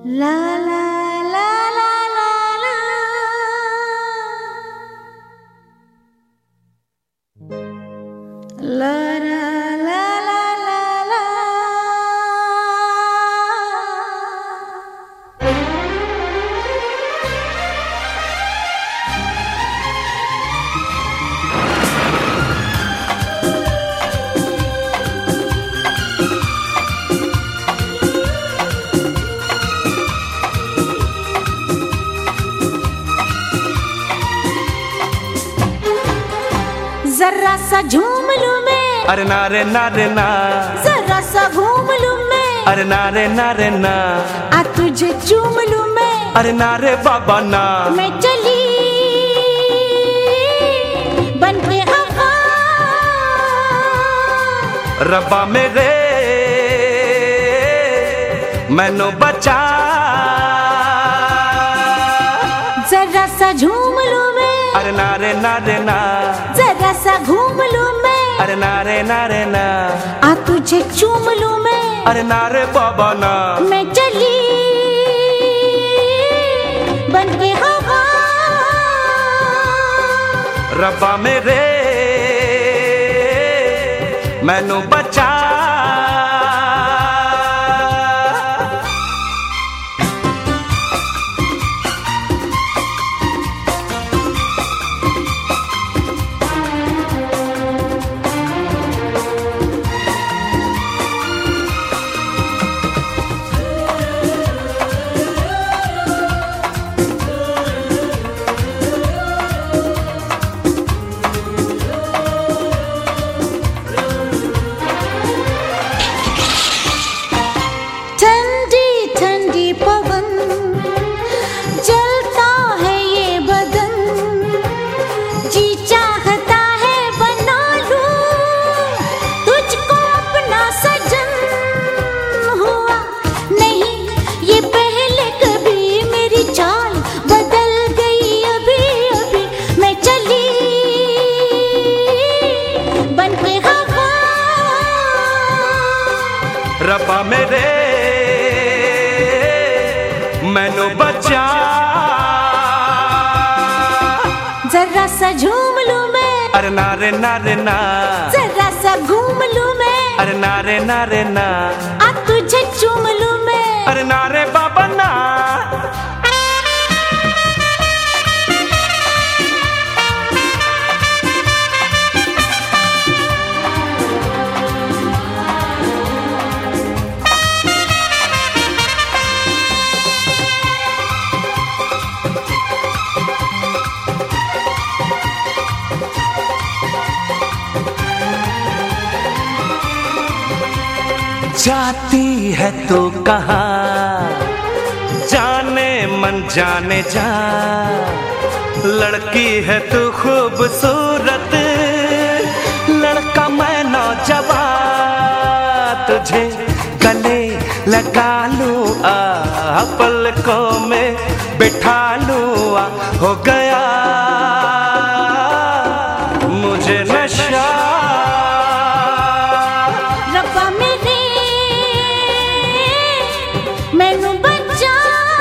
ला ला ला ला ला ला ला ला ला ला ला। जरा सा झूम लूं मैं, अरे ना रे ना रे ना, जरा सा घूम लूं मैं, अरे ना रे ना रे ना, आ तुझे चूम लूं मैं, अरे ना रे बाबा ना। मैं चली बन के हवा, रब्बा मेरे मैनू बचा। जरा सा झूम लूं मैं, अरे ना रे ना रे ना, जरा सा घूम लूं मैं, अरे ना रे ना रे ना, आ तुझे चूम लूं मैं, अरे ना रे बाबा ना। मैं चली बन के हवा, रब्बा मेरे मैनू बचा। रब्बा मेरे मैनू बचा। जरा सा झूम लूं मैं, अरे ना रे ना रे ना, जरा सा घूम लूं मैं, अरे ना रे ना रे ना, आ तुझे चूम लूं मैं, अरे ना रे बाबा ना। जाती है तो कहाँ जाने मन जाने जा, लड़की है तू खूबसूरत, लड़का मैं नौजवान, तुझे गले लगा लूं आ पलकों में बिठा लूं आ, हो गया मुझे नशा। रब्बा मेरे मैनू बचा।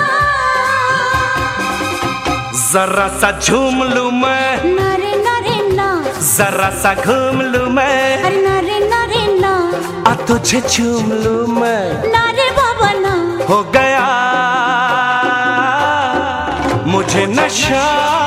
जरा सा झूम लूं मैं, ना रे ना रे ना, जरा सा घूम लूं मैं, अरे ना रे ना रे ना, आ तुझे चूम लूं मैं, ना रे बाबा ना, हो गया मुझे नशा।